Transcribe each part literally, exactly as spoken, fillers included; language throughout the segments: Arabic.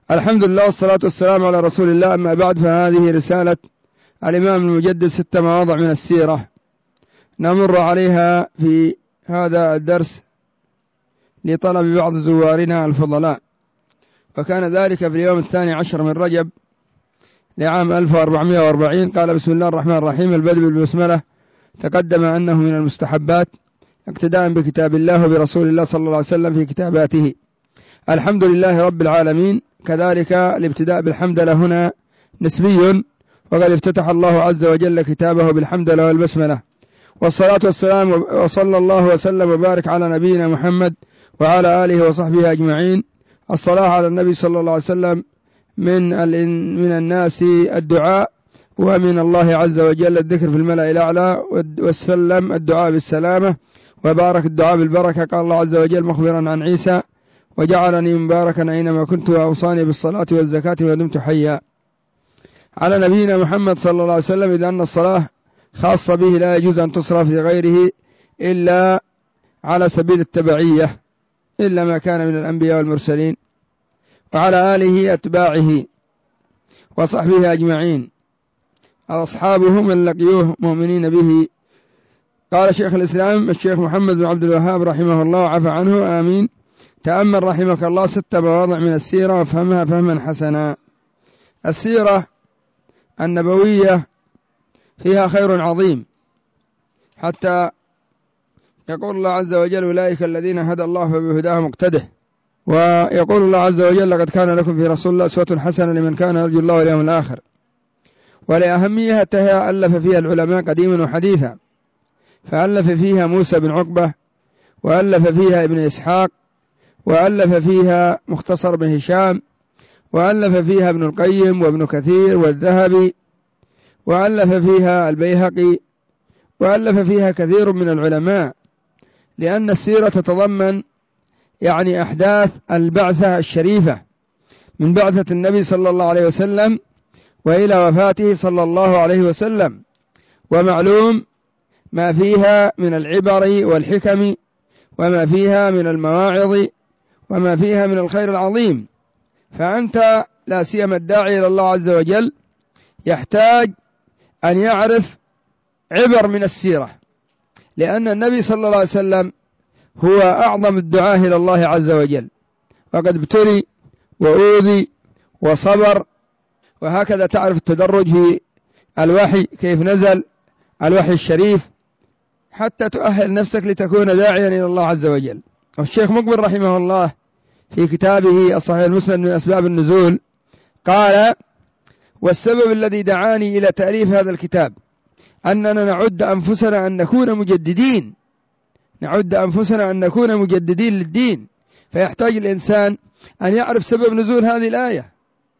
الحمد لله والصلاة والسلام على رسول الله. أما بعد، فهذه رسالة الإمام المجدد ست مواضع من السيرة نمر عليها في هذا الدرس لطلب بعض زوارنا الفضلاء، وكان ذلك في اليوم الثاني عشر من رجب لعام ألف وأربعمائة وأربعين. قال: بسم الله الرحمن الرحيم. البدء بالبسملة تقدم أنه من المستحبات اقتداء بكتاب الله وبرسول الله صلى الله عليه وسلم في كتاباته. الحمد لله رب العالمين. كذلك الابتداء بالحمدلله هنا نسبي، وقد افتتح الله عز وجل كتابه بالحمدلله والبسملة، والصلاة والسلام وصلى الله وسلم وبارك على نبينا محمد وعلى آله وصحبه أجمعين. الصلاة على النبي صلى الله عليه وسلم من من الناس الدعاء، ومن الله عز وجل الذكر في الملأ الأعلى، والسلم الدعاء بالسلامة، وبارك الدعاء بالبركة. قال الله عز وجل مخبرا عن عيسى: وجعلني مباركا أينما كنت وأوصاني بالصلاة والزكاة ودمت حيا. على نبينا محمد صلى الله عليه وسلم، إذ أن الصلاة خاصة به لا يجوز أن تصرف لغيره إلا على سبيل التبعية، إلا ما كان من الأنبياء والمرسلين، وعلى آله أتباعه وصحبه أجمعين، أصحابه من لقيوه مؤمنين به. قال شيخ الإسلام الشيخ محمد بن عبد الوهاب رحمه الله وعفى عنه، آمين. تأمل رحمك الله ست مواضع من السيرة وافهمها فهما حسنا. السيرة النبوية فيها خير عظيم، حتى يقول الله عز وجل: أولئك الذين هدى الله فبهداه مقتده. ويقول الله عز وجل: لقد كان لكم في رسول الله أسوة حسنة لمن كان يرجو الله واليوم الآخر. ولأهميتها ألف فيها العلماء قديما وحديثا، فألف فيها موسى بن عقبة، وألف فيها ابن إسحاق، وألف فيها مختصر بن هشام، وألف فيها ابن القيم وابن كثير والذهبي، وألف فيها البيهقي، وألف فيها كثير من العلماء، لأن السيرة تتضمن يعني أحداث البعثة الشريفة من بعثة النبي صلى الله عليه وسلم وإلى وفاته صلى الله عليه وسلم، ومعلوم ما فيها من العبر والحكم، وما فيها من المواعظ، وما فيها من الخير العظيم. فأنت لا سيما الداعي إلى الله عز وجل يحتاج أن يعرف عبر من السيرة، لأن النبي صلى الله عليه وسلم هو أعظم الدعاة إلى الله عز وجل، وقد ابتلي وأوذي وصبر. وهكذا تعرف التدرج في الوحي كيف نزل الوحي الشريف حتى تؤهل نفسك لتكون داعيا إلى الله عز وجل. والشيخ مقبل رحمه الله في كتابه الصحيح المسند من أسباب النزول قال: والسبب الذي دعاني إلى تأليف هذا الكتاب أننا نعد أنفسنا أن نكون مجددين نعد أنفسنا أن نكون مجددين للدين، فيحتاج الإنسان أن يعرف سبب نزول هذه الآية،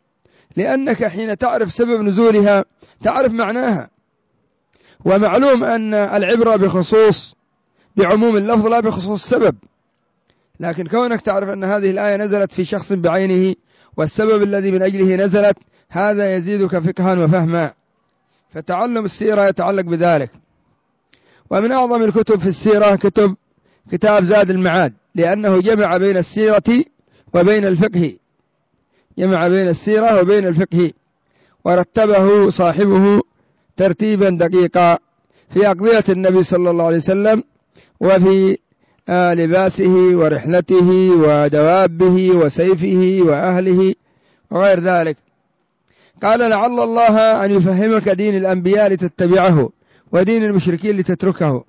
لأنك حين تعرف سبب نزولها تعرف معناها. ومعلوم أن العبرة بخصوص بعموم اللفظ لا بخصوص السبب، لكن كونك تعرف أن هذه الآية نزلت في شخص بعينه والسبب الذي من أجله نزلت، هذا يزيدك فقها وفهما. فتعلم السيرة يتعلق بذلك. ومن أعظم الكتب في السيرة كتب كتاب زاد المعاد، لأنه جمع بين السيرة وبين الفقه جمع بين السيرة وبين الفقه ورتبه صاحبه ترتيبا دقيقا في أقضية النبي صلى الله عليه وسلم، وفي آه لباسه ورحلته ودوابه وسيفه وأهله وغير ذلك. قال: لعل الله أن يفهمك دين الأنبياء لتتبعه ودين المشركين لتتركه.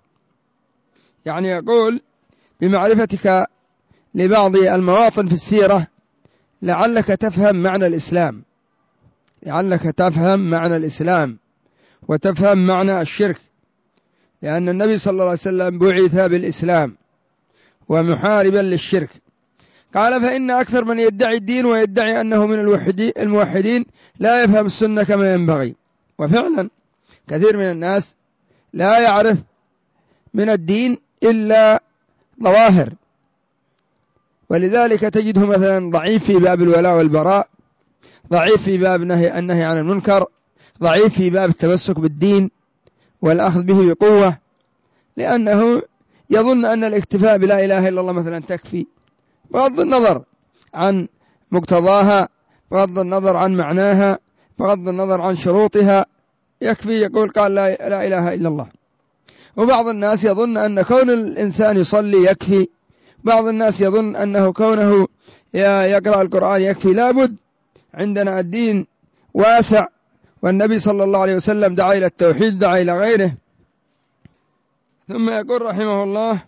يعني يقول بمعرفتك لبعض المواطن في السيرة لعلك تفهم معنى الإسلام لعلك تفهم معنى الإسلام وتفهم معنى الشرك، لأن النبي صلى الله عليه وسلم بعث بالإسلام ومحاربا للشرك. قال: فإن أكثر من يدعي الدين ويدعي أنه من الموحدين لا يفهم السنة كما ينبغي. وفعلا كثير من الناس لا يعرف من الدين إلا ظواهر، ولذلك تجده مثلا ضعيف في باب الولاء والبراء، ضعيف في باب النهي, النهي عن المنكر، ضعيف في باب التمسك بالدين والأخذ به بقوة، لأنه يظن أن الاكتفاء بلا إله إلا الله مثلا تكفي، بغض النظر عن مقتضاها، بغض النظر عن معناها، بغض النظر عن شروطها، يكفي يقول قال لا, لا إله إلا الله. وبعض الناس يظن أن كون الإنسان يصلي يكفي، بعض الناس يظن أنه كونه يقرأ القرآن يكفي. لابد، عندنا الدين واسع، والنبي صلى الله عليه وسلم دعا إلى التوحيد، دعا إلى غيره. ثم يقول رحمه الله: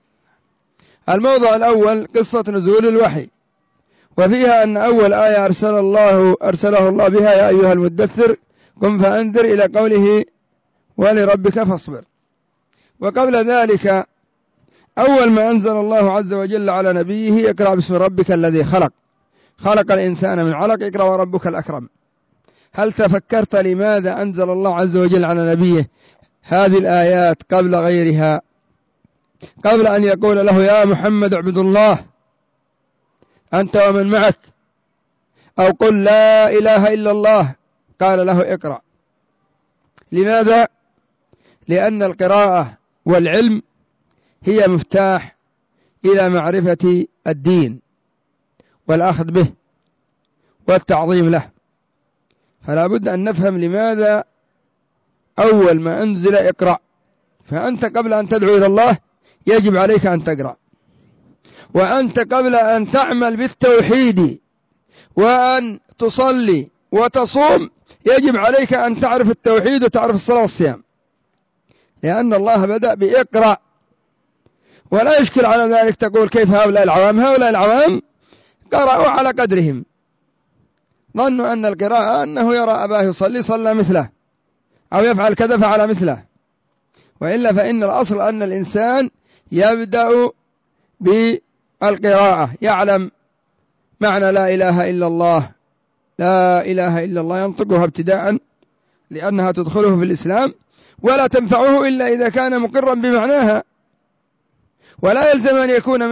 الموضع الأول قصة نزول الوحي، وفيها أن أول آية أرسل الله أرسله الله بها يا أيها المدثر قم فأنذر إلى قوله ولربك فاصبر. وقبل ذلك أول ما أنزل الله عز وجل على نبيه: اقرأ باسم ربك الذي خلق، خلق الإنسان من علق، اقرأ وربك الأكرم. هل تفكرت لماذا أنزل الله عز وجل على نبيه هذه الآيات قبل غيرها؟ قبل أن يقول له يا محمد اعبد الله أنت ومن معك، أو قل لا إله إلا الله، قال له اقرأ. لماذا؟ لأن القراءة والعلم هي مفتاح إلى معرفة الدين والأخذ به والتعظيم له. فلا بد أن نفهم لماذا أول ما أنزل اقرأ. فأنت قبل أن تدعو إلى الله يجب عليك أن تقرأ، وأنت قبل أن تعمل بالتوحيد وأن تصلي وتصوم يجب عليك أن تعرف التوحيد وتعرف الصلاة والصيام، لأن الله بدأ بإقرأ. ولا يشكل على ذلك تقول كيف هؤلاء العوام؟ هؤلاء العوام قرأوا على قدرهم، ظنوا أن القراءة أنه يرى أباه يصلي صلى مثله، أو يفعل كذا فعل مثله. وإلا فإن الأصل أن الإنسان يبدأ بالقراءة، يعلم معنى لا إله إلا الله، لا إله إلا الله ينطقها ابتداء لأنها تدخله في الإسلام، ولا تنفعه إلا إذا كان مقرا بمعناها. ولا يلزم أن يكون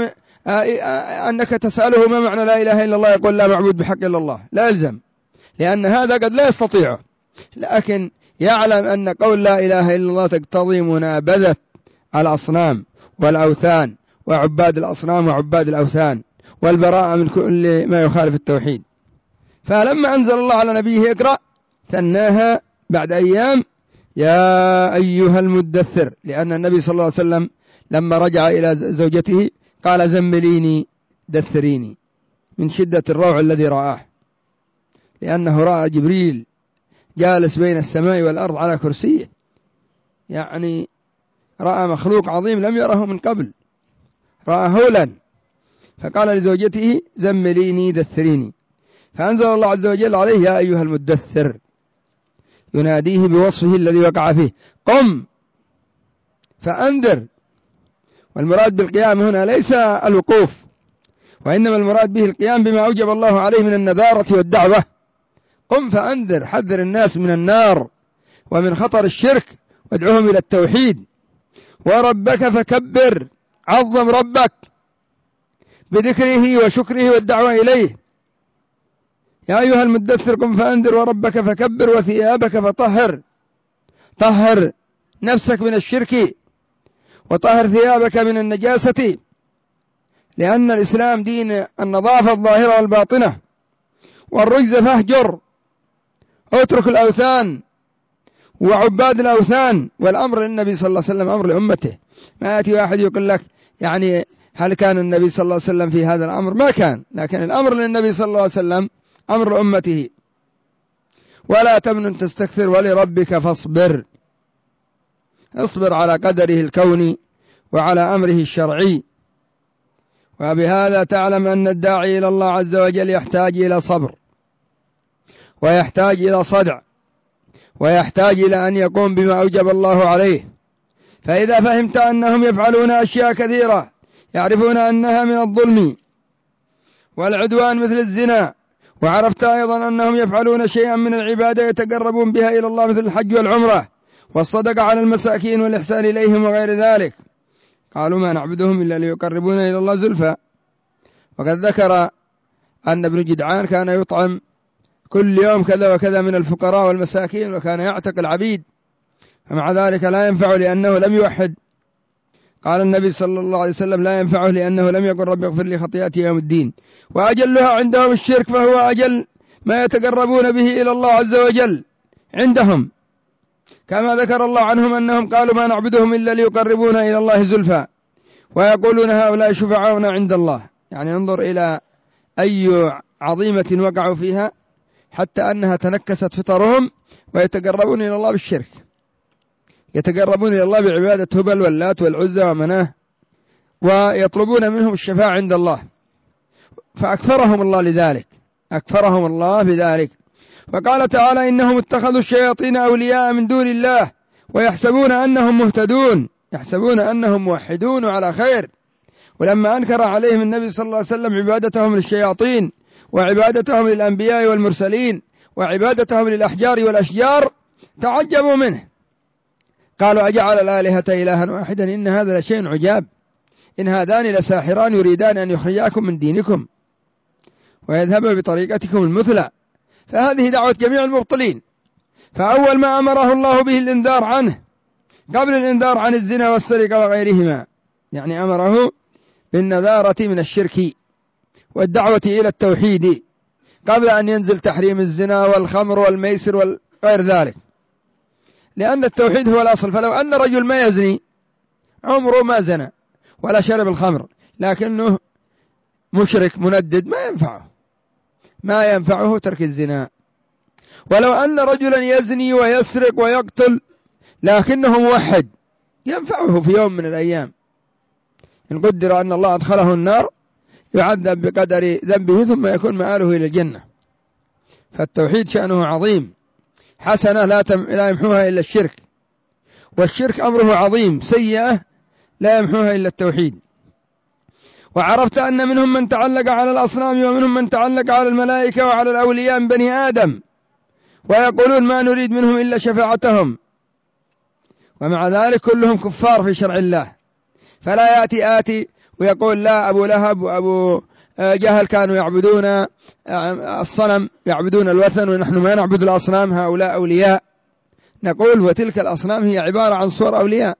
أنك تسأله ما معنى لا إله إلا الله يقول لا معبود بحق إلا الله، لا يلزم، لأن هذا قد لا يستطيعه. لكن يعلم أن قول لا إله إلا الله تقتضي منابذة الأصنام والأوثان وعباد الأصنام وعباد الأوثان، والبراءة من كل ما يخالف التوحيد. فلما أنزل الله على نبيه اقرأ ثناها بعد أيام يا أيها المدثر، لأن النبي صلى الله عليه وسلم لما رجع إلى زوجته قال زمليني دثريني، من شدة الروع الذي رآه، لأنه رأى جبريل جالس بين السماء والأرض على كرسيه، يعني رأى مخلوق عظيم لم يره من قبل، رأى هولا. فقال لزوجته زمليني دثريني، فأنزل الله عز وجل عليه يا أيها المدثر، يناديه بوصفه الذي وقع فيه: قم فأنذر. والمراد بالقيام هنا ليس الوقوف، وإنما المراد به القيام بما أوجب الله عليه من النذارة والدعوة. قم فأنذر، حذر الناس من النار ومن خطر الشرك وادعوهم إلى التوحيد. وربك فكبر، عظم ربك بذكره وشكره والدعوة إليه. يا أيها المدثر قم فأنذر وربك فكبر وثيابك فطهر، طهر نفسك من الشرك وطهر ثيابك من النجاسة، لأن الإسلام دين النظافة الظاهرة والباطنة. والرجز فاهجر، اترك الأوثان وعباد الأوثان. والأمر للنبي صلى الله عليه وسلم أمر لأمته. ما يأتي واحد يقول لك يعني هل كان النبي صلى الله عليه وسلم في هذا الأمر؟ ما كان، لكن الأمر للنبي صلى الله عليه وسلم أمر لأمته. ولا تمنن تستكثر ولربك فاصبر، اصبر على قدره الكوني وعلى أمره الشرعي. وبهذا تعلم أن الداعي إلى الله عز وجل يحتاج إلى صبر، ويحتاج إلى صدع، ويحتاج إلى أن يقوم بما أوجب الله عليه. فإذا فهمت أنهم يفعلون أشياء كثيرة يعرفون أنها من الظلم والعدوان مثل الزنا، وعرفت أيضا أنهم يفعلون شيئا من العبادة يتقربون بها إلى الله مثل الحج والعمرة والصدقة على المساكين والإحسان إليهم وغير ذلك، قالوا ما نعبدهم إلا ليقربونا إلى الله زلفى. وقد ذكر أن ابن جدعان كان يطعم كل يوم كذا وكذا من الفقراء والمساكين، وكان يعتق العبيد، فمع ذلك لا ينفع لأنه لم يوحد. قال النبي صلى الله عليه وسلم لا ينفعه لأنه لم يقل رب اغفر لي خطيئتي يوم الدين. وأجلها عندهم الشرك، فهو أجل ما يتقربون به إلى الله عز وجل عندهم، كما ذكر الله عنهم أنهم قالوا ما نعبدهم إلا ليقربونا إلى الله زلفى، ويقولون هؤلاء شفعاؤنا عند الله. يعني انظر إلى أي عظيمة وقعوا فيها حتى أنها تنكست فطرهم، ويتقربون إلى الله بالشرك، يتقربون إلى الله بعبادة هبل واللات والعزى ومناه، ويطلبون منهم الشفاعة عند الله، فأكفرهم الله لذلك، أكفرهم الله بذلك. وقال تعالى إنهم اتخذوا الشياطين أولياء من دون الله ويحسبون أنهم مهتدون، يحسبون أنهم موحدون على خير. ولما أنكر عليهم النبي صلى الله عليه وسلم عبادتهم للشياطين وعبادتهم للأنبياء والمرسلين وعبادتهم للأحجار والأشجار تعجبوا منه، قالوا أجعل الآلهة إلها واحدا إن هذا لشيء عجاب، إن هذان لساحران يريدان أن يخرجاكم من دينكم ويذهبوا بطريقتكم المثلى. فهذه دعوة جميع المبطلين. فأول ما أمره الله به الإنذار عنه قبل الإنذار عن الزنا والسرقة وغيرهما، يعني أمره بالنذارة من الشرك والدعوة إلى التوحيد قبل أن ينزل تحريم الزنا والخمر والميسر وغير ذلك، لأن التوحيد هو الأصل. فلو أن رجل ما يزني عمره ما زنى ولا شرب الخمر لكنه مشرك مندد ما ينفعه، ما ينفعه ترك الزنا. ولو أن رجلا يزني ويسرق ويقتل لكنه موحد ينفعه في يوم من الأيام، إن قدر أن الله أدخله النار يعذب بقدر ذنبه ثم يكون مآله إلى الجنة. فالتوحيد شأنه عظيم، حسنة لا لا يمحوها إلا الشرك، والشرك أمره عظيم، سيئة لا يمحوها إلا التوحيد. وعرفت أن منهم من تعلق على الأصنام ومنهم من تعلق على الملائكة وعلى الأولياء من بني آدم، ويقولون ما نريد منهم إلا شفاعتهم، ومع ذلك كلهم كفار في شرع الله. فلا يأتي آتي ويقول لا أبو لهب وأبو جهل كانوا يعبدون الصنم، يعبدون الوثن، ونحن ما نعبد الأصنام، هؤلاء أولياء. نقول وتلك الأصنام هي عبارة عن صور أولياء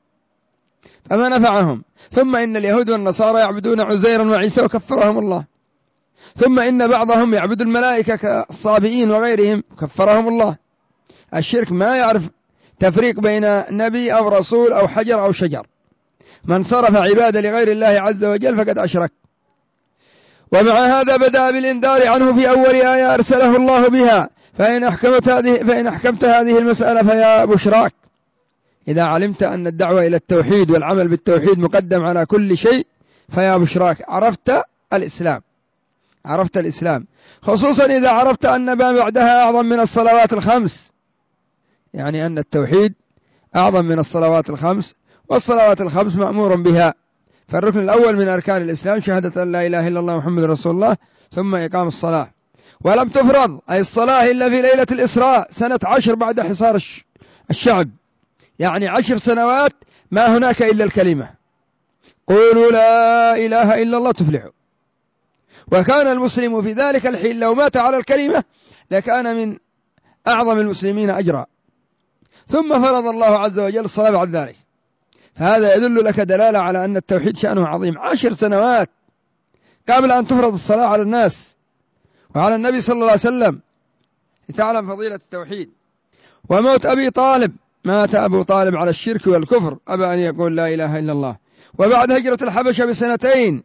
فما نفعهم. ثم إن اليهود والنصارى يعبدون عزيرا وعيسى وكفرهم الله. ثم إن بعضهم يعبد الملائكة كالصابئين وغيرهم كفرهم الله. الشرك ما يعرف تفريق بين نبي أو رسول أو حجر أو شجر، من صرف عبادة لغير الله عز وجل فقد أشرك. ومع هذا بدأ بالإنذار عنه في أول آية أرسله الله بها، فإن أحكمت هذه فإن أحكمت هذه المسألة فيا بشراك. إذا علمت أن الدعوة إلى التوحيد والعمل بالتوحيد مقدم على كل شيء فيا بشراك، عرفت الإسلام، عرفت الإسلام، خصوصا إذا عرفت أن ما بعدها أعظم من الصلوات الخمس، يعني أن التوحيد أعظم من الصلوات الخمس، والصلوات الخمس مأمور بها. فالركن الأول من أركان الإسلام شهادة أن لا إله إلا الله محمد رسول الله، ثم إقام الصلاة. ولم تفرض أي الصلاة إلا في ليلة الإسراء سنة عشر بعد حصار الشعب، يعني عشر سنوات ما هناك إلا الكلمة قولوا لا إله إلا الله تفلحوا. وكان المسلم في ذلك الحين لو مات على الكلمة لكان من أعظم المسلمين أجرا. ثم فرض الله عز وجل الصلاة بعد ذلك. فهذا يدل لك دلالة على أن التوحيد شأنه عظيم. عشر سنوات قبل أن تفرض الصلاة على الناس وعلى النبي صلى الله عليه وسلم لتعلم فضيلة التوحيد. وموت أبي طالب، مات أبو طالب على الشرك والكفر، أبى أن يقول لا إله إلا الله. وبعد هجرة الحبشة بسنتين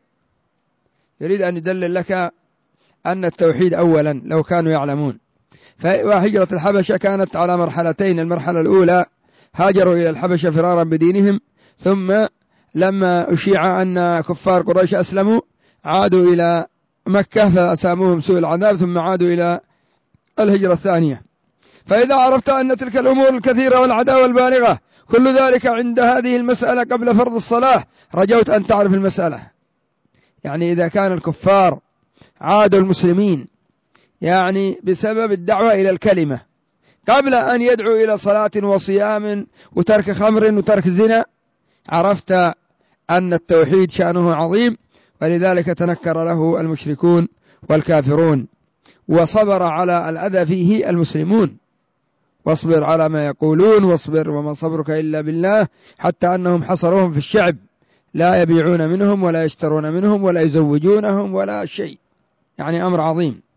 يريد أن يدلل لك أن التوحيد أولا لو كانوا يعلمون. فهجرة الحبشة كانت على مرحلتين، المرحلة الأولى هاجروا إلى الحبشة فرارا بدينهم، ثم لما أشيع أن كفار قريش أسلموا عادوا إلى مكة فأساموهم سوء العذاب، ثم عادوا إلى الهجرة الثانية. فإذا عرفت أن تلك الأمور الكثيرة والعداوة البالغة كل ذلك عند هذه المسألة قبل فرض الصلاة رجوت أن تعرف المسألة. يعني إذا كان الكفار عادوا المسلمين يعني بسبب الدعوة إلى الكلمة قبل أن يدعو إلى صلاة وصيام وترك خمر وترك زنا، عرفت أن التوحيد شأنه عظيم، ولذلك تنكر له المشركون والكافرون، وصبر على الأذى فيه المسلمون. واصبر على ما يقولون واصبر وما صبرك إلا بالله، حتى أنهم حصروهم في الشعب لا يبيعون منهم ولا يشترون منهم ولا يزوجونهم ولا شيء، يعني أمر عظيم.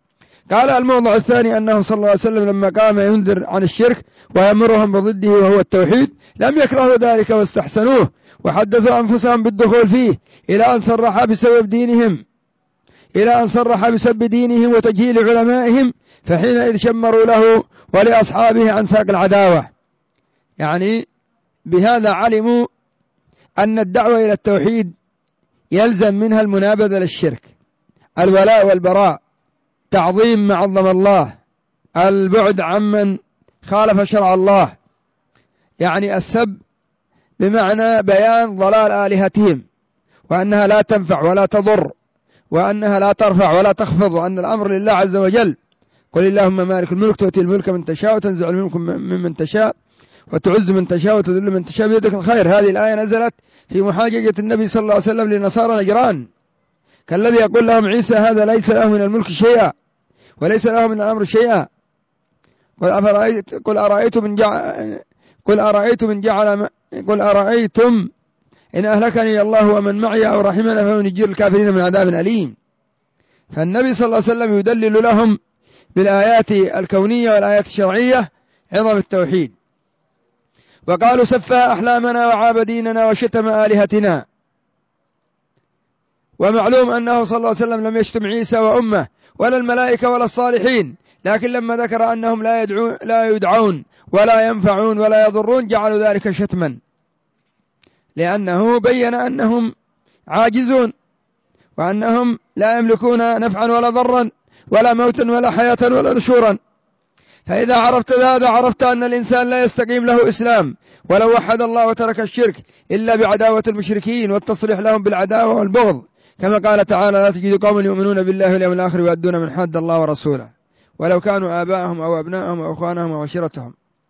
قال الموضع الثاني أنه صلى الله عليه وسلم لما قام ينذر عن الشرك ويأمرهم بضده وهو التوحيد لم يكرهوا ذلك واستحسنوه وحدثوا أنفسهم بالدخول فيه إلى أن صرح بسبب دينهم إلى أن صرح بسب دينهم وتجهيل علمائهم، فحينئذ شمروا له ولأصحابه عن ساق العداوة. يعني بهذا علموا أن الدعوة إلى التوحيد يلزم منها المنابذة للشرك، الولاء والبراء، تعظيم ما عظم الله، البعد عمن خالف شرع الله، يعني السب بمعنى بيان ضلال آلهتهم وأنها لا تنفع ولا تضر وأنها لا ترفع ولا تخفض وأن الأمر لله عز وجل. قل اللهم مالك الملك تؤتي الملك من تشاء وتنزع الملك ممن تشاء وتعز من تشاء وتذل من تشاء بيدك الخير. هذه الآية نزلت في محاججة النبي صلى الله عليه وسلم لنصارى نجران، كالذي يقول لهم عيسى هذا ليس له من الملك شيئا وليس له من الأمر شيئا. قل أفرأيت قل أرأيتم من جعل قل أرأيتم من جعل قل أرأيتم إن أهلكني الله ومن معي أو رحمنا فنجير الكافرين من عذاب أليم. فالنبي صلى الله عليه وسلم يدلل لهم بالآيات الكونية والآيات الشرعية عظم التوحيد. وقالوا سفه أحلامنا وعاب ديننا وشتم آلهتنا. ومعلوم أنه صلى الله عليه وسلم لم يشتم عيسى وأمه ولا الملائكة ولا الصالحين، لكن لما ذكر أنهم لا يدعون لا يدعون ولا ينفعون ولا يضرون جعلوا ذلك شتما، لأنه بين أنهم عاجزون وأنهم لا يملكون نفعا ولا ضرا ولا موتا ولا حياة ولا نشورا. فإذا عرفت هذا عرفت أن الإنسان لا يستقيم له إسلام ولو وحد الله وترك الشرك إلا بعداوة المشركين والتصريح لهم بالعداوة والبغض، كما قال تعالى لا تجد قوما يؤمنون بالله واليوم الآخر ويؤدون من حد الله ورسوله ولو كانوا آباءهم أو أبناءهم أو أخوانهم أو عشيرتهم.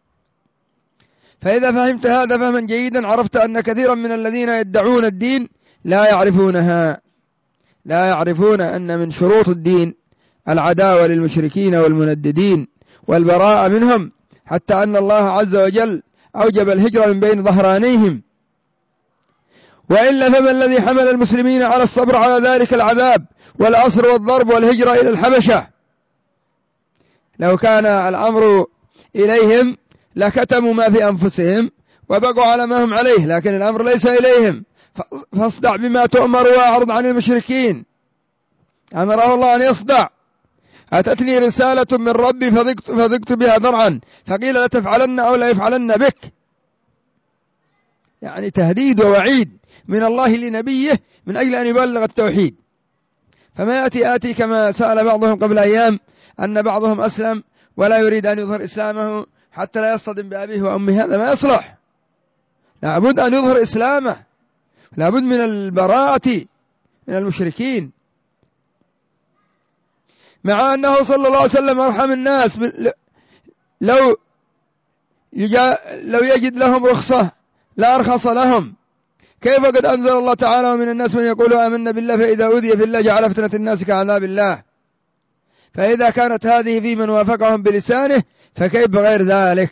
فإذا فهمت هذا فهما جيدا عرفت أن كثيرا من الذين يدعون الدين لا يعرفونها، لا يعرفون أن من شروط الدين العداوة للمشركين والمنددين والبراءة منهم، حتى أن الله عز وجل أوجب الهجرة من بين ظهرانيهم. وإلا فما الذي حمل المسلمين على الصبر على ذلك العذاب والأسر والضرب والهجرة إلى الحبشة؟ لو كان الأمر إليهم لكتموا ما في أنفسهم وبقوا على ما هم عليه، لكن الأمر ليس إليهم، فاصدع بما تؤمر وأعرض عن المشركين. أمره الله أن يصدع. أتتني رسالة من ربي فضقت, فضقت بها ذرعا فقيل لا تفعلن أو لا يفعلن بك. يعني تهديد ووعيد من الله لنبيه من أجل أن يبلغ التوحيد. فما يأتي آتي كما سأل بعضهم قبل أيام أن بعضهم أسلم ولا يريد أن يظهر إسلامه حتى لا يصطدم بأبيه وأمه، هذا ما يصلح. لابد أن يظهر إسلامه، لابد من البراءة من المشركين، مع أنه صلى الله عليه وسلم أرحم الناس. لو لو يجد لهم رخصة لا أرخص لهم. كيف قد أنزل الله تعالى ومن الناس من يقول آمنا بالله فإذا أوذي في الله جعل فتنة الناس كعذاب الله. فإذا كانت هذه في من وافقهم بلسانه فكيف بغير ذلك؟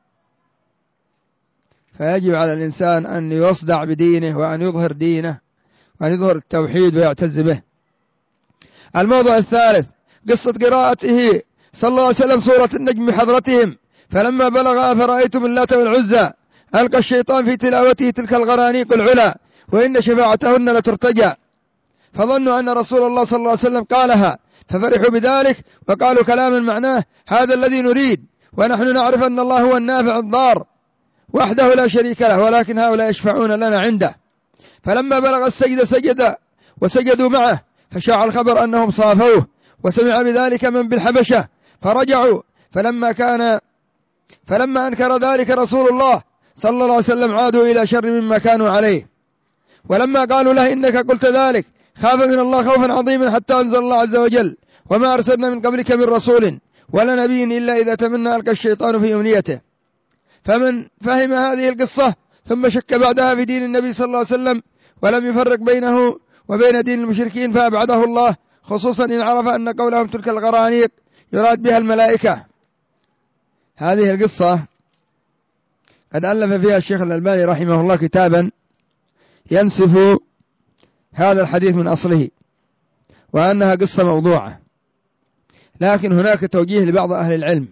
فيجب على الإنسان أن يصدع بدينه وأن يظهر دينه وأن يظهر التوحيد ويعتز به. الموضوع الثالث قصة قراءته صلى الله عليه وسلم سورة النجم بحضرتهم، فلما بلغ أفرأيتم اللات والعزى ألقى الشيطان في تلاوته تلك الغرانيق العلا وإن شفاعتهن لترتجى، فظنوا أن رسول الله صلى الله عليه وسلم قالها ففرحوا بذلك وقالوا كلاما معناه هذا الذي نريد، ونحن نعرف أن الله هو النافع الضار وحده لا شريك له، ولكن هؤلاء يشفعون لنا عنده. فلما بلغ السجد سجد وسجدوا معه، فشاع الخبر أنهم صافوه، وسمع بذلك من بالحبشة فرجعوا. فلما كان فلما أنكر ذلك رسول الله صلى الله عليه وسلم عادوا إلى شر مما كانوا عليه. ولما قالوا له إنك قلت ذلك خاف من الله خوفا عظيما حتى أنزل الله عز وجل وما أرسلنا من قبلك من رسول ولا نبي إلا إذا تمنى ألقى الشيطان في أمنيته. فمن فهم هذه القصة ثم شك بعدها في دين النبي صلى الله عليه وسلم ولم يفرق بينه وبين دين المشركين فأبعده الله، خصوصا إن عرف أن قولهم تلك الغرانيق يراد بها الملائكة. هذه القصة قد ألف فيها الشيخ الألباني رحمه الله كتابا ينسف هذا الحديث من أصله، وأنها قصة موضوعة لكن هناك توجيه لبعض أهل العلم،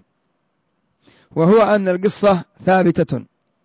وهو أن القصة ثابتة،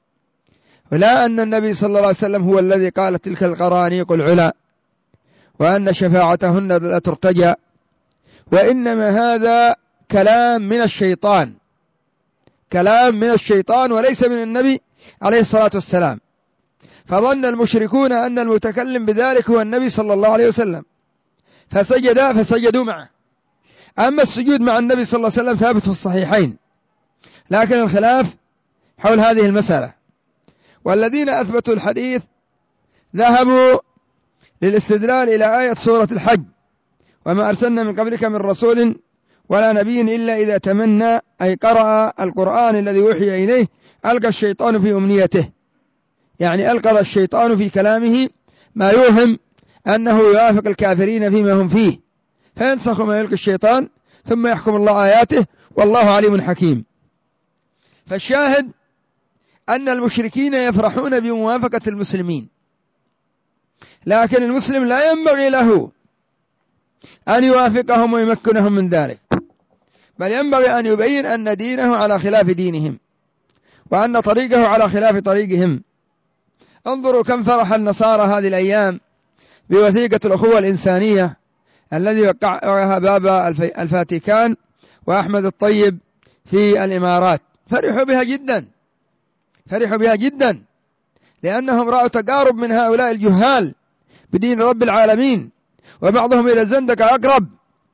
ولا أن النبي صلى الله عليه وسلم هو الذي قال تلك القرانيق العلا وأن شفاعتهن لا ترتجى، وإنما هذا كلام من الشيطان، كلام من الشيطان وليس من النبي عليه الصلاة والسلام. فظن المشركون أن المتكلم بذلك هو النبي صلى الله عليه وسلم، فسجدا فسجدوا معه. أما السجود مع النبي صلى الله عليه وسلم ثابت في الصحيحين، لكن الخلاف حول هذه المسألة. والذين أثبتوا الحديث ذهبوا للاستدلال إلى آية سورة الحج: وما أرسلنا من قبلك من رسول ولا نبي إلا إذا تمنى، أي قرأ القرآن الذي يوحي إليه ألقى الشيطان في أمنيته، يعني ألقى الشيطان في كلامه ما يوهم أنه يوافق الكافرين فيما هم فيه، فينسخ ما يلقي الشيطان ثم يحكم الله آياته والله عليم حكيم. فالشاهد أن المشركين يفرحون بموافقة المسلمين، لكن المسلم لا ينبغي له أن يوافقهم ويمكنهم من ذلك، بل ينبغي أن يبين أن دينه على خلاف دينهم، وأن طريقه على خلاف طريقهم. انظروا كم فرح النصارى هذه الأيام بوثيقة الأخوة الإنسانية الذي وقعها بابا الفاتيكان وأحمد الطيب في الإمارات، فرحوا بها جدا، فرحوا بها جدا، لأنهم رأوا تقارب من هؤلاء الجهال بدين رب العالمين، وبعضهم إلى الزندقة أقرب،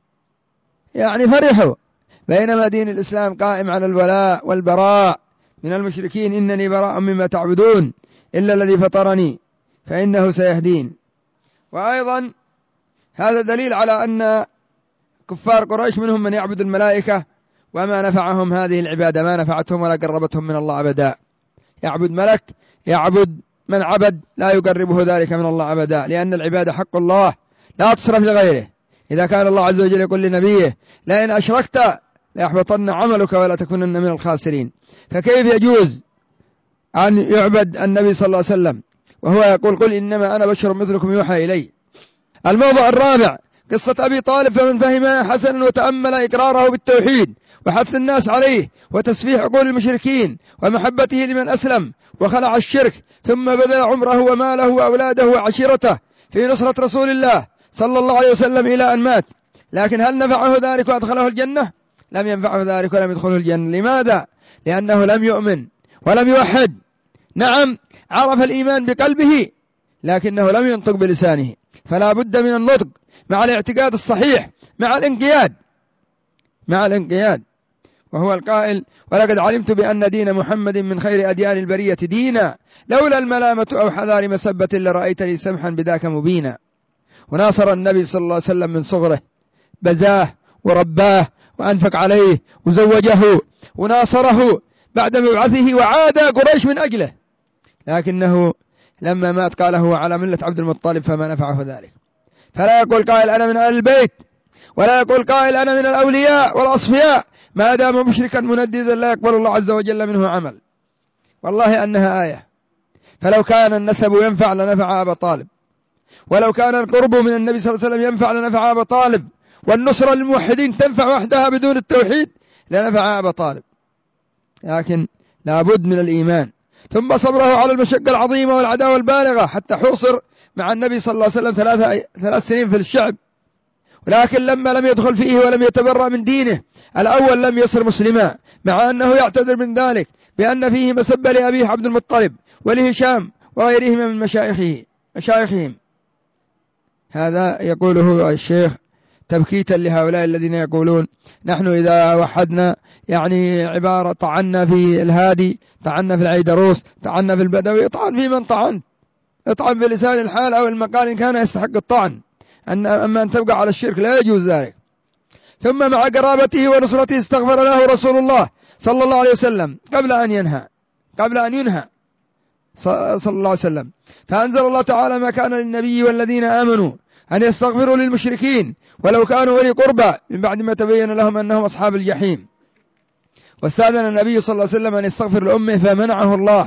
يعني فرحوا. بينما دين الإسلام قائم على الولاء والبراء من المشركين: إنني براء مما تعبدون إلا الذي فطرني فإنه سيهدين. وأيضا هذا دليل على أن كفار قريش منهم من يعبد الملائكة، وما نفعهم هذه العبادة، ما نفعتهم ولا قربتهم من الله أبدا. يعبد ملك، يعبد من عبد، لا يقربه ذلك من الله أبدا، لأن العبادة حق الله لا تصرف لغيره. إذا كان الله عز وجل يقول لنبيه: لئن أشركت ليحبطن عملك ولا تكونن من الخاسرين، فكيف يجوز أن يعبد النبي صلى الله عليه وسلم وهو يقول: قل إنما أنا بشر مثلكم يوحى إلي. الموضوع الرابع قصة أبي طالب: فمن فهمها حسنا وتأمل إقراره بالتوحيد وحث الناس عليه وتسفيح عقول المشركين ومحبته لمن أسلم وخلع الشرك، ثم بذل عمره وماله وأولاده وعشيرته في نصرة رسول الله صلى الله عليه وسلم إلى أن مات، لكن هل نفعه ذلك وأدخله الجنة؟ لم ينفعه ذلك ولم يدخله الجنة. لماذا؟ لأنه لم يؤمن ولم يوحد. نعم، عرف الإيمان بقلبه لكنه لم ينطق بلسانه، فلا بد من النطق مع الاعتقاد الصحيح، مع الانقياد، مع الانقياد. وهو القائل: ولقد علمت بأن دين محمد من خير أديان البرية دينا، لولا الملامة أو حذار مسبة لرأيتني سمحا بذاك مبينا. وناصر النبي صلى الله عليه وسلم من صغره، بزاه ورباه وأنفق عليه وزوجه وناصره بعد مبعثه، وعاد قريش من أجله، لكنه لما مات قال هو على ملة عبد المطلب، فما نفعه ذلك. فلا يقول قائل أنا من أهل البيت، ولا يقول قائل أنا من الأولياء والأصفياء، ما دام مشركا منددا لا يقبل الله عز وجل منه عمل. والله أنها آية. فلو كان النسب ينفع لنفع أبا طالب، ولو كان القرب من النبي صلى الله عليه وسلم ينفع لنفع أبا طالب، والنصرة للموحدين تنفع وحدها بدون التوحيد لنفع أبا طالب، لكن لابد من الإيمان. ثم صبره على المشقة العظيمة والعداوة البالغة حتى حوصر مع النبي صلى الله عليه وسلم ثلاث ثلاث سنين في الشعب، ولكن لما لم يدخل فيه ولم يتبرأ من دينه الأول لم يصر مسلما، مع أنه يعتذر من ذلك بأن فيه مسبة لأبيه عبد المطلب ولهشام وغيرهما من مشايخه مشايخهم. هذا يقوله الشيخ تبكيتا لهؤلاء الذين يقولون نحن إذا وحدنا يعني عبارة طعنا في الهادي، طعنا في العيدروس، طعنا في البدوي، اطعن في من طعن، اطعن بلسان الحال أو المقال إن كان يستحق الطعن، أن أما أن تبقى على الشرك لا يجوز ذلك. ثم مع قرابته ونصرته استغفر له رسول الله صلى الله عليه وسلم قبل أن ينهى قبل أن ينهى صلى الله عليه وسلم، فأنزل الله تعالى: ما كان للنبي والذين آمنوا أن يستغفروا للمشركين ولو كانوا أولي قربى من بعد ما تبين لهم أنهم أصحاب الجحيم. واستأذن النبي صلى الله عليه وسلم أن يستغفر لأمه فمنعه الله،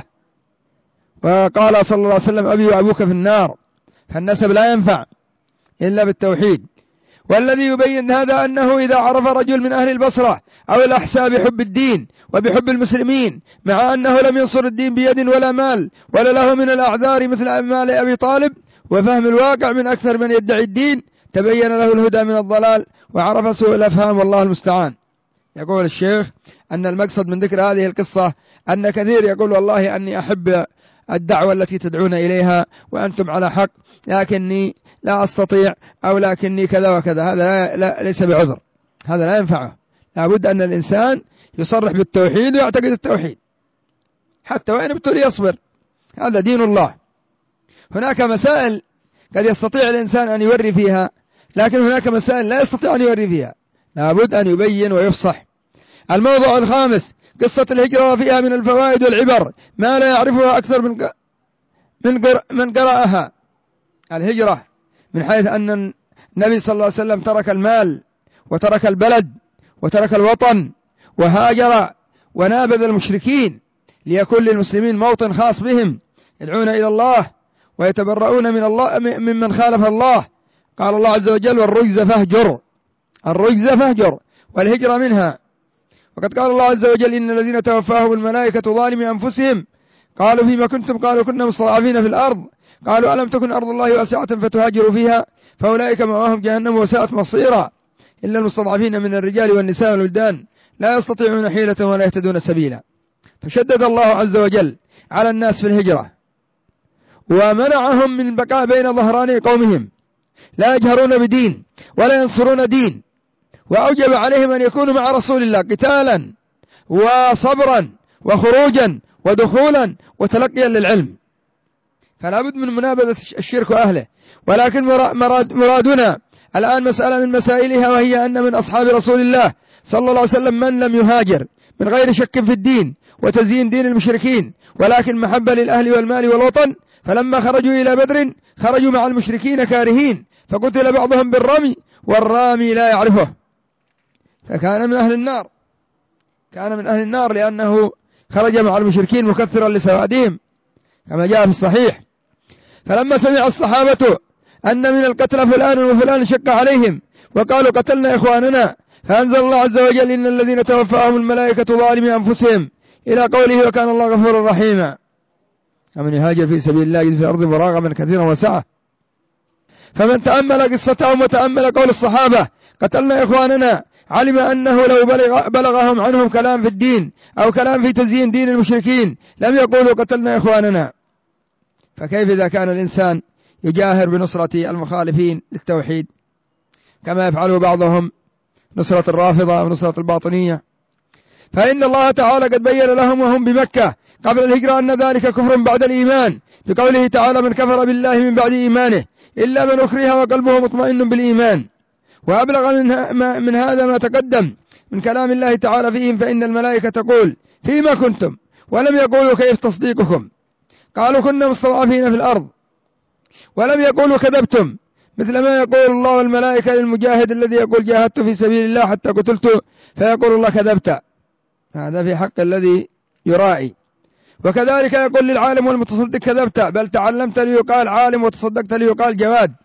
وقال صلى الله عليه وسلم: أبي وأبوك في النار. فالنسب لا ينفع إلا بالتوحيد. والذي يبين هذا أنه إذا عرف رجل من أهل البصرة أو الأحساء بحب الدين وبحب المسلمين مع أنه لم ينصر الدين بيد ولا مال ولا له من الأعذار مثل مال أبي طالب وفهم الواقع من أكثر من يدعي الدين، تبين له الهدى من الضلال وعرف سوء الأفهام والله المستعان. يقول الشيخ أن المقصد من ذكر هذه القصة أن كثير يقول والله أني أحب الدعوة التي تدعون إليها وأنتم على حق لكني لا أستطيع أو لكني كذا وكذا، هذا لا لا ليس بعذر، هذا لا ينفعه. لابد أن الإنسان يصرح بالتوحيد ويعتقد التوحيد حتى وإن ابتلي يصبر، هذا دين الله. هناك مسائل قد يستطيع الإنسان أن يوري فيها، لكن هناك مسائل لا يستطيع أن يوري فيها، لابد أن يبين ويفصح. الموضوع الخامس قصة الهجرة وفيها من الفوائد والعبر ما لا يعرفها أكثر من من من قرأها. الهجرة من حيث أن النبي صلى الله عليه وسلم ترك المال وترك البلد وترك الوطن وهاجر ونابذ المشركين ليكون للمسلمين موطن خاص بهم يدعون إلى الله ويتبرؤون من الله ممن خالف الله. قال الله عز وجل والرجز فاهجر، الرجز فاهجر والهجرة منها. وقد قال الله عز وجل إن الذين توفاهم الملائكة ظالمي أنفسهم قالوا فيما كنتم قالوا كنا مستضعفين في الأرض قالوا ألم تكن أرض الله واسعة فتهاجروا فيها فأولئك مأواهم جهنم وساءت مصيرا إلا المستضعفين من الرجال والنساء والولدان لا يستطيعون حيلة ولا يهتدون سبيلا. فشدد الله عز وجل على الناس في الهجرة ومنعهم من البقاء بين ظهراني قومهم لا يجهرون بدين ولا ينصرون دين، وأوجب عليهم أن يكونوا مع رسول الله قتالا وصبرا وخروجا ودخولا وتلقيا للعلم. فلا بد من منابذة الشرك وأهله. ولكن مراد مرادنا الآن مسألة من مسائلها، وهي أن من أصحاب رسول الله صلى الله عليه وسلم من لم يهاجر من غير شك في الدين وتزيين دين المشركين ولكن محبة للأهل والمال والوطن، فلما خرجوا إلى بدر خرجوا مع المشركين كارهين فقتل بعضهم بالرمي والرامي لا يعرفه، فكان من أهل النار، كان من أهل النار لأنه خرج مع المشركين مكثرا لسوادهم كما جاء في الصحيح. فلما سمع الصحابة أن من القتلى فلان وفلان شق عليهم وقالوا قتلنا إخواننا فأنزل الله عز وجل إن الذين توفاهم الملائكة ظالمي أنفسهم إلى قوله وكان الله غفورا رحيما. ومن يهاجر في سبيل الله يجد في الأرض مراغما كثيرا وسعة. فمن تأمل قصتهم وتأمل قول الصحابة قتلنا إخواننا علم أنه لو بلغ بلغهم عنهم كلام في الدين أو كلام في تزيين دين المشركين لم يقولوا قتلنا إخواننا. فكيف إذا كان الإنسان يجاهر بنصرة المخالفين للتوحيد كما يفعله بعضهم نصرة الرافضة أو نصرة الباطنية؟ فإن الله تعالى قد بين لهم وهم بمكة قبل الهجرة أن ذلك كفر بعد الإيمان بقوله تعالى من كفر بالله من بعد إيمانه إلا من أكره وقلبه مطمئن بالإيمان. وأبلغ من, من هذا ما تقدم من كلام الله تعالى فيهم فإن الملائكة تقول فيما كنتم ولم يقولوا كيف تصديقكم، قالوا كنا مستضعفين في الأرض، ولم يقولوا كذبتم مثل ما يقول الله والملائكة للمجاهد الذي يقول جاهدت في سبيل الله حتى قتلت فيقول الله كذبت، هذا في حق الذي يراعي. وكذلك يقول للعالم والمتصدق كذبت بل تعلمت ليقال عالم وتصدقت ليقال جواد.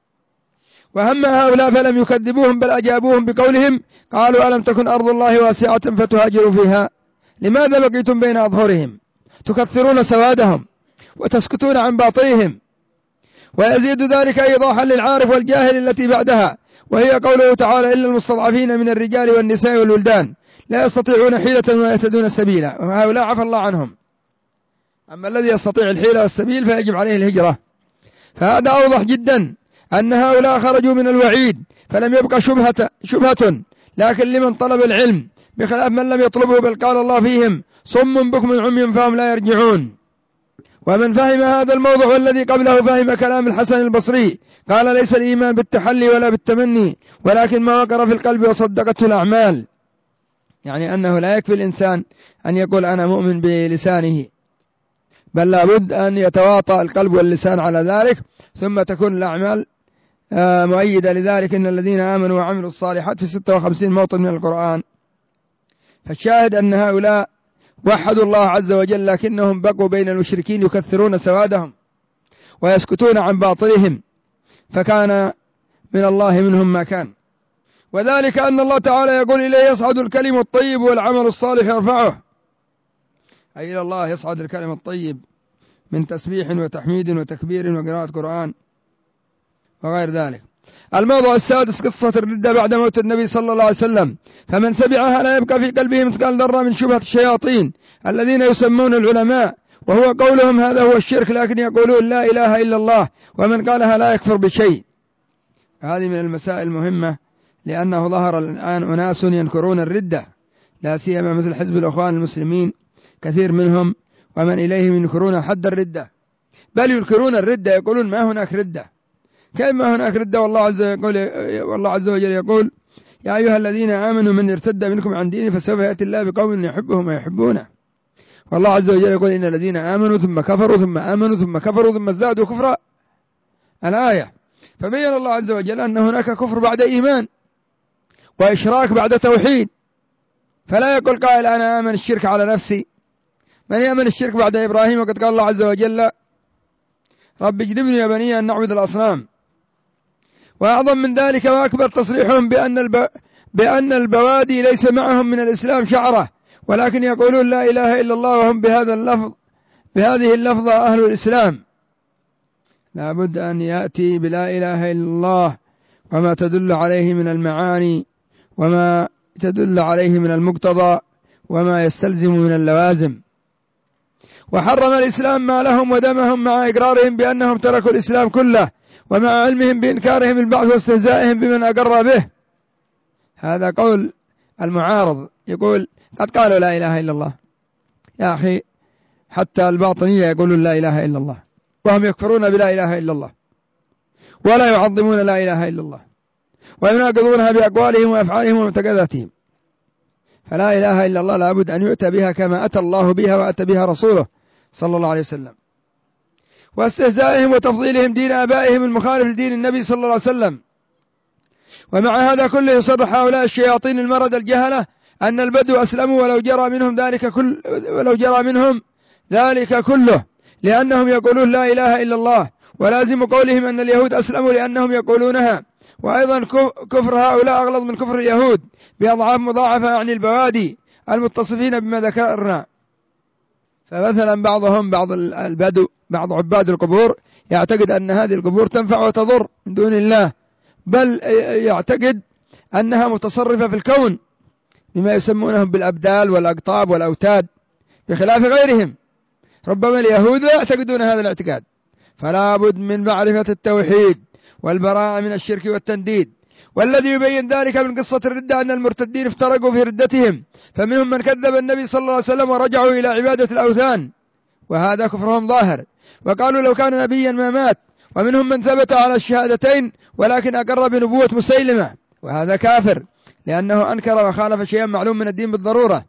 وهم هؤلاء فلم يكذبوهم بل أجابوهم بقولهم قالوا ألم تكن أرض الله واسعة فتهاجروا فيها لماذا بقيتم بين أظهرهم تكثرون سوادهم وتسكتون عن باطلهم. ويزيد ذلك إيضاحا للعارف والجاهل التي بعدها وهي قوله تعالى إلا المستضعفين من الرجال والنساء والولدان لا يستطيعون حيلة ولا يهتدون سبيلا، وهؤلاء عفى الله عنهم. أما الذي يستطيع الحيلة والسبيل فيجب عليه الهجرة. فهذا أوضح جدا أن هؤلاء خرجوا من الوعيد فلم يبقى شبهة, شبهة لكن لمن طلب العلم بخلاف من لم يطلبه، بل قال الله فيهم صم بكم عمي فهم لا يرجعون. ومن فهم هذا الموضوع والذي قبله فهم كلام الحسن البصري قال ليس الإيمان بالتحلي ولا بالتمني ولكن ما وقر في القلب وصدقته الأعمال، يعني أنه لا يكفي الإنسان أن يقول أنا مؤمن بلسانه بل لابد أن يتواطأ القلب واللسان على ذلك ثم تكون الأعمال مؤيدة لذلك. إن الذين آمنوا وعملوا الصالحات في ستة وخمسين موطن من القرآن. فالشاهد أن هؤلاء وحدوا الله عز وجل لكنهم بقوا بين المشركين يكثرون سوادهم ويسكتون عن باطلهم، فكان من الله منهم ما كان. وذلك أن الله تعالى يقول إليه يصعد الكلم الطيب والعمل الصالح يرفعه، أي إلى الله يصعد الكلم الطيب من تسبيح وتحميد وتكبير وقراءة قرآن وغير ذلك. الموضوع السادس قصة الردة بعد موت النبي صلى الله عليه وسلم، فمن سمعها لا يبقى في قلبه مثقال ذرة من شبهة الشياطين الذين يسمون العلماء، وهو قولهم هذا هو الشرك، لكن يقولون لا إله إلا الله، ومن قالها لا يكفر بشيء. هذه من المسائل المهمة، لأنه ظهر الآن أناس ينكرون الردة، لا سيما مثل حزب الأخوان المسلمين، كثير منهم ومن إليهم ينكرون حد الردة، بل ينكرون الردة، يقولون ما هناك ردة. كيف ما هناك ردة؟ والله عز وجل يقول, والله عز وجل يقول يا أيها الذين آمنوا من ارتد منكم عن دينه فسوف يأتي الله بقوم يحبهم ويحبونه. والله عز وجل يقول إن الذين آمنوا ثم كفروا ثم آمنوا ثم كفروا ثم ازدادوا كفرا، الآية. فبين الله عز وجل أن هناك كفر بعد إيمان وإشراك بعد توحيد، فلا يقول قائل أنا آمن الشرك على نفسي، من يأمن الشرك بعد إبراهيم؟ وقد قال الله عز وجل رب اجنبني يا بني أن نعبد الأصنام. وأعظم من ذلك وأكبر تصريحهم بأن الب... بأن البوادي ليس معهم من الإسلام شعرة، ولكن يقولون لا إله إلا الله وهم بهذا اللفظ بهذه اللفظة أهل الإسلام. لا بد أن يأتي بلا إله إلا الله وما تدل عليه من المعاني وما تدل عليه من المقتضى وما يستلزم من اللوازم. وحرم الإسلام مالهم ودمهم مع إقرارهم بأنهم تركوا الإسلام كله، ومع علمهم بإنكارهم البعث واستهزائهم بمن أقر به. هذا قول المعارض، يقول قد قالوا لا إله إلا الله. يا أخي حتى الباطنية يقولون لا إله إلا الله وهم يكفرون بلا إله إلا الله ولا يعظمون لا إله إلا الله ويناقضونها بأقوالهم وأفعالهم ومعتقداتهم. فلا إله إلا الله لا بد أن يؤتى بها كما أتى الله بها وأتى بها رسوله صلى الله عليه وسلم. واستهزائهم وتفضيلهم دين آبائهم المخالف لدين النبي صلى الله عليه وسلم. ومع هذا كله يصرح هؤلاء الشياطين المرد الجهلة أن البدو أسلموا ولو جرى منهم ذلك كل ولو جرى منهم ذلك كله، لأنهم يقولون لا إله إلا الله، ولازم قولهم أن اليهود أسلموا لأنهم يقولونها. وأيضا كفر هؤلاء أغلظ من كفر اليهود بأضعاف مضاعفة، يعني البوادي المتصفين بما ذكرنا. فمثلا بعضهم بعض البدو بعض عباد القبور يعتقد أن هذه القبور تنفع وتضر من دون الله، بل يعتقد أنها متصرفة في الكون بما يسمونهم بالأبدال والأقطاب والأوتاد، بخلاف غيرهم. ربما اليهود لا يعتقدون هذا الاعتقاد. فلا بد من معرفة التوحيد والبراءة من الشرك والتنديد. والذي يبين ذلك من قصة الردة أن المرتدين افترقوا في ردتهم، فمنهم من كذب النبي صلى الله عليه وسلم ورجعوا إلى عبادة الأوثان، وهذا كفرهم ظاهر، وقالوا لو كان نبيا ما مات. ومنهم من ثبت على الشهادتين ولكن أقر بنبوة مسيلمة، وهذا كافر لأنه أنكر وخالف شيئا معلوم من الدين بالضرورة،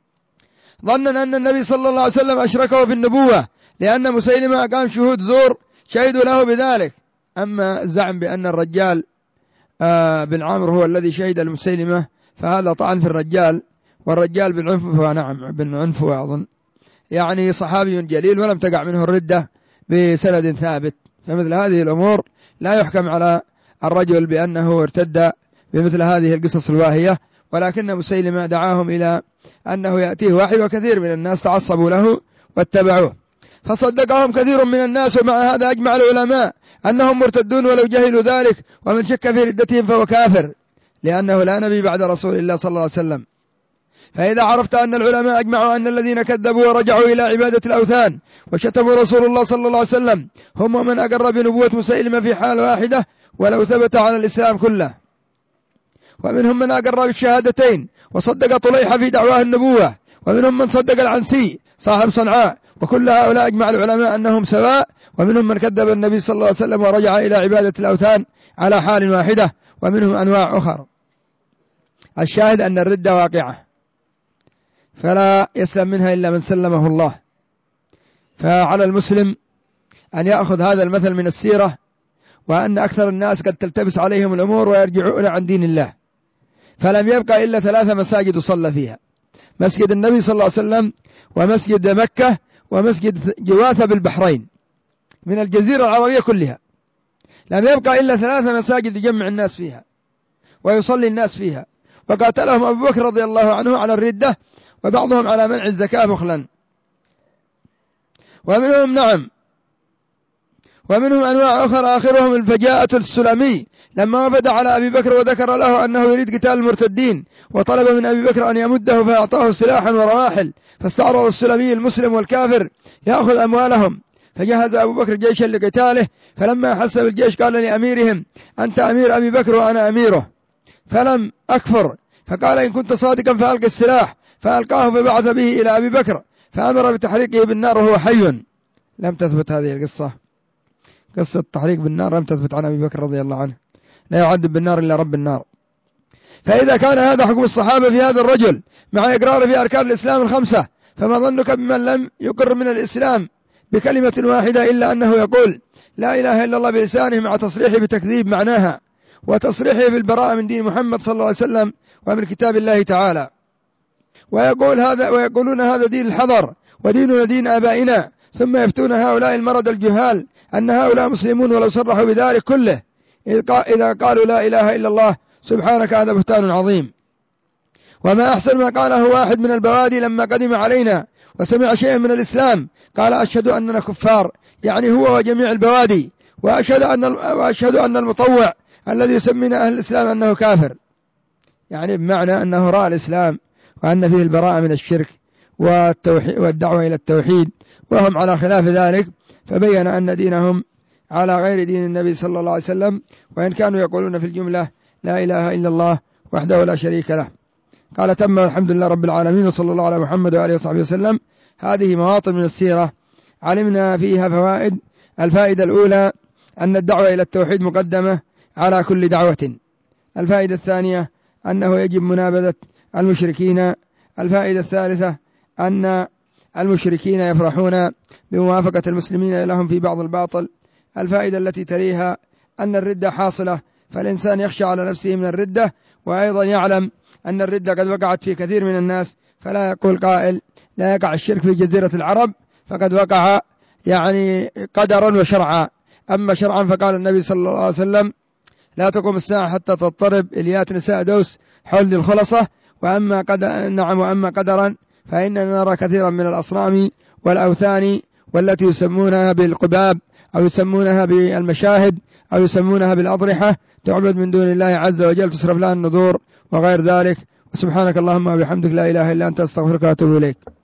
ظنا أن النبي صلى الله عليه وسلم أشركه في النبوة، لأن مسيلمة أقام شهود زور شهدوا له بذلك. أما الزعم بأن الرجال آه بن عامر هو الذي شهد المسيلمة فهذا طعن في الرجال، والرجال بن عنفوة نعم بن عنفوة أظن يعني صحابي جليل ولم تقع منه الردة بسند ثابت. فمثل هذه الأمور لا يحكم على الرجل بأنه ارتد بمثل هذه القصص الواهية، ولكن مسيلمة دعاهم إلى أنه يأتيه وحي، وكثير من الناس تعصبوا له واتبعوه فصدقهم كثير من الناس. ومع هذا أجمع العلماء أنهم مرتدون ولو جهلوا ذلك، ومن شك في ردتهم فهو كافر، لأنه لا نبي بعد رسول الله صلى الله عليه وسلم. فإذا عرفت أن العلماء أجمعوا أن الذين كذبوا ورجعوا إلى عبادة الأوثان وشتموا رسول الله صلى الله عليه وسلم هم من أقر بنبوة مسيلمة في حال واحدة ولو ثبت على الإسلام كله. ومنهم من أقر بالشهادتين وصدق طليحة في دعواه النبوة، ومنهم من صدق العنسي صاحب صنعاء، وكل هؤلاء أجمع العلماء أنهم سواء. ومنهم من كذب النبي صلى الله عليه وسلم ورجع إلى عبادة الأوثان على حال واحدة، ومنهم أنواع أخرى. الشاهد أن الردة واقعة فلا يسلم منها إلا من سلمه الله. فعلى المسلم أن يأخذ هذا المثل من السيرة، وأن أكثر الناس قد تلتبس عليهم الأمور ويرجعون عن دين الله. فلم يبقى إلا ثلاثة مساجد صلى فيها: مسجد النبي صلى الله عليه وسلم، ومسجد مكة، ومسجد جواثة بالبحرين من الجزيرة العربية كلها. لم يبقى إلا ثلاثة مساجد يجمع الناس فيها ويصلي الناس فيها، وقاتلهم أبو بكر رضي الله عنه على الردة، وبعضهم على منع الزكاة مخلا. ومنهم نعم ومنهم أنواع أخرى آخرهم الفجاءة السلمي لما وفد على أبي بكر وذكر له أنه يريد قتال المرتدين، وطلب من أبي بكر أن يمده فأعطاه سلاحا ورواحل، فاستعرض السلمي المسلم والكافر يأخذ أموالهم، فجهز أبو بكر جيشا لقتاله، فلما حس بالجيش قال لأميرهم: أنت أمير أبي بكر وأنا أميره، فلم أكفر، فقال: إن كنت صادقا فألق السلاح، فألقاه فبعث به إلى أبي بكر فأمر بتحريقه بالنار وهو حي. لم تثبت هذه القصة، قصة التحريق بالنار لم تثبت عن أبي بكر رضي الله عنه، لا يعذب بالنار إلا رب النار. فإذا كان هذا حكم الصحابة في هذا الرجل مع إقراره في أركان الإسلام الخمسة، فما ظنك بمن لم يقر من الإسلام بكلمة واحدة إلا أنه يقول لا إله إلا الله بلسانه مع تصريحه بتكذيب معناها وتصريحه بالبراءة من دين محمد صلى الله عليه وسلم ومن كتاب الله تعالى، ويقول هذا ويقولون هذا دين الحضر وديننا دين آبائنا، ثم يفتون هؤلاء المرض الجهال أن هؤلاء مسلمون ولو صرحوا بذلك كله إذا قالوا لا إله إلا الله. سبحانك، هذا بهتان عظيم. وما أحسن ما قاله واحد من البوادي لما قدم علينا وسمع شيئا من الإسلام، قال: أشهد أننا كفار، يعني هو وجميع البوادي، وأشهد أن وأشهد أن المطوع الذي يسمينا أهل الإسلام أنه كافر، يعني بمعنى أنه رأى الإسلام وأن فيه البراءة من الشرك والتوحيد والدعوة إلى التوحيد، وهم على خلاف ذلك، فبين أن دينهم على غير دين النبي صلى الله عليه وسلم، وإن كانوا يقولون في الجملة لا إله إلا الله وحده لا شريك له. قال: تم الحمد لله رب العالمين، وصلى الله على محمد وآله وصحبه وسلم. هذه مواطن من السيرة علمنا فيها فوائد. الفائدة الأولى أن الدعوة إلى التوحيد مقدمة على كل دعوة. الفائدة الثانية أنه يجب منابذة المشركين. الفائدة الثالثة أن المشركين يفرحون بموافقة المسلمين لهم في بعض الباطل. الفائدة التي تليها أن الردة حاصلة، فالإنسان يخشى على نفسه من الردة، وأيضا يعلم أن الردة قد وقعت في كثير من الناس، فلا يقول قائل لا يقع الشرك في جزيرة العرب، فقد وقع يعني قدرا وشرعا. أما شرعا فقال النبي صلى الله عليه وسلم: لا تقوم الساعة حتى تضطرب إليات نساء دوس حول الخلصة. وأما قدر نعم وأما قدرا فإننا نرى كثيرا من الأصنام والأوثان والتي يسمونها بالقباب أو يسمونها بالمشاهد أو يسمونها بالأضرحة تعبد من دون الله عز وجل، تصرف لها النذور وغير ذلك. وسبحانك اللهم وبحمدك لا إله إلا أنت، أستغفرك وأتوب إليك.